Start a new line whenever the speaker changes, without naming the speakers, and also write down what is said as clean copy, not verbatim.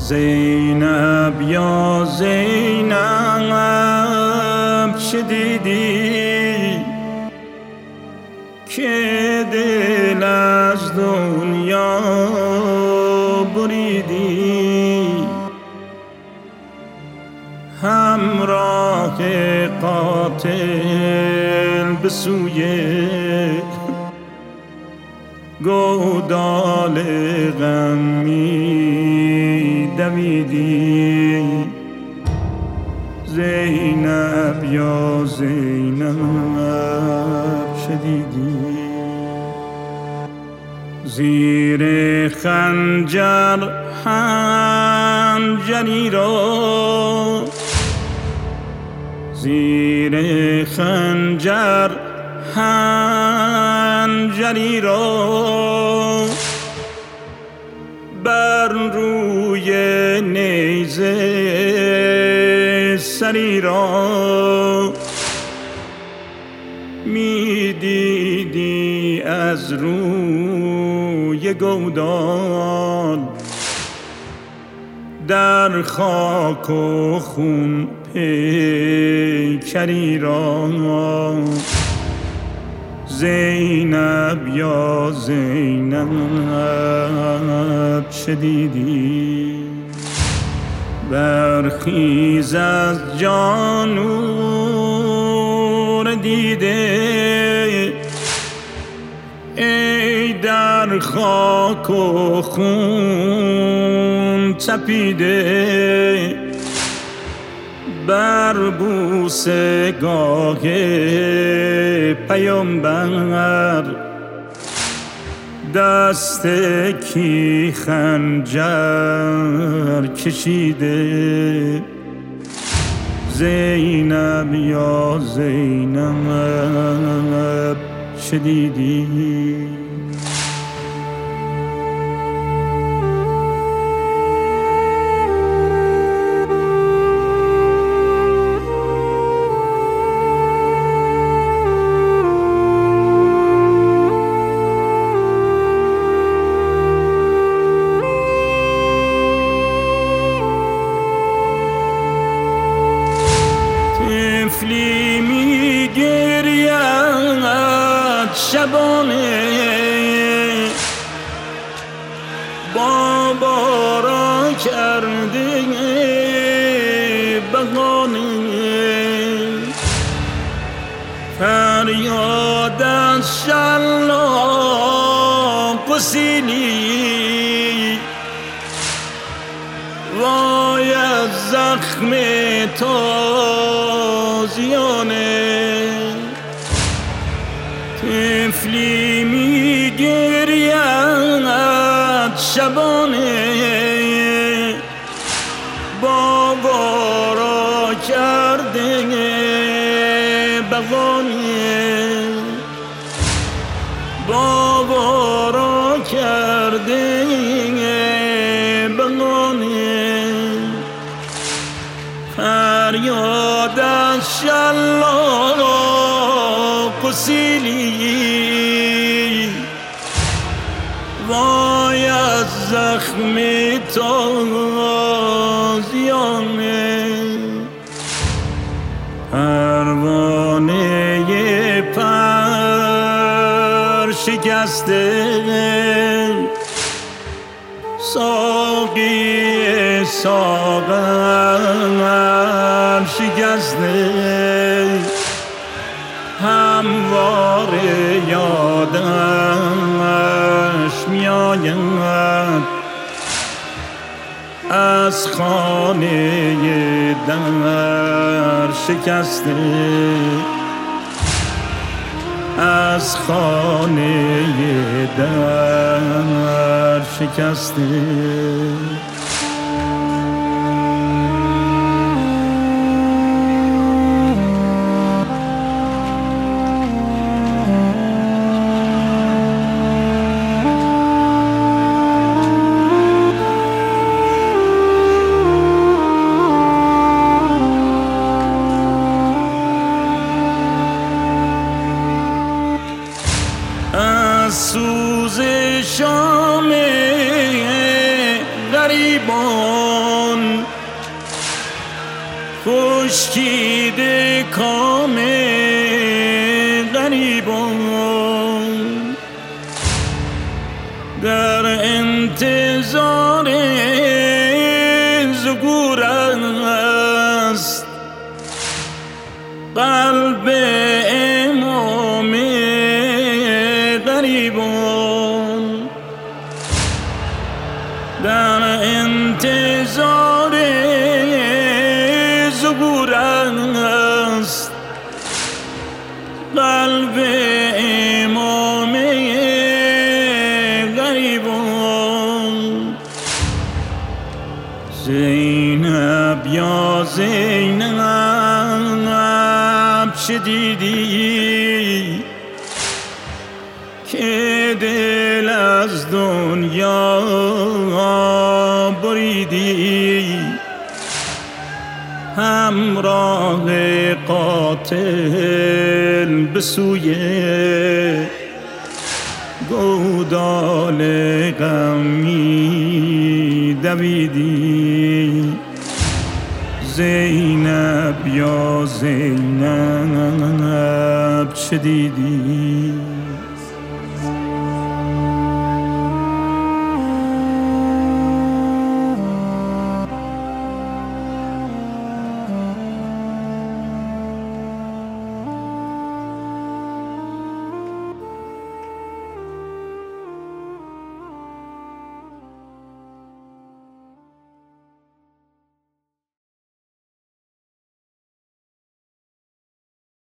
زینب یا زینب چه دیدی که دل از دنیا بریدی؟ همراه قاتل به سوی گودال غم می دویدی. زینب یا زینب شدیدی؟ زیر خنجر حنجری را، زیر خنجر حنجری را، بر روی نیزه سری را می دیدی از روی گودال، در خاک و خون پیکری را. زینب یا زینب چه دیدی؟ برخیز از جان نور دیده، ای در خاک و خون تپیده، بر بوسه گاه پیامبر دست کی خنجر کشیده؟ زینب یا زینب چه دیدی؟ طفلی می گرید شبانه، بابا را کرده بهانه، فریاد از شلاق و سیلی، وای از زخم تازیانه. طفلی می گرید شبانه، بابا را کرده بغانه، بابا را کرده بغانه، فریاد از شلاق و سیلی، وای از زخم تازیانه. پروانه پر شکسته، ساقی ساغر شکسته، همواره یادش میآید از خانه در شکسته، از خانه در شکسته. سوز شام غریبان خشکیده کام غریبان در انتظار ظهور است قلب امام غریبان در انتظار ظهور است قلب امام غریبان زینب یا زینب چه دیدی که دل از دنیا بریدی همراه قاتل به سوی گودال غمی دویدی زینب یا زینب چه دیدی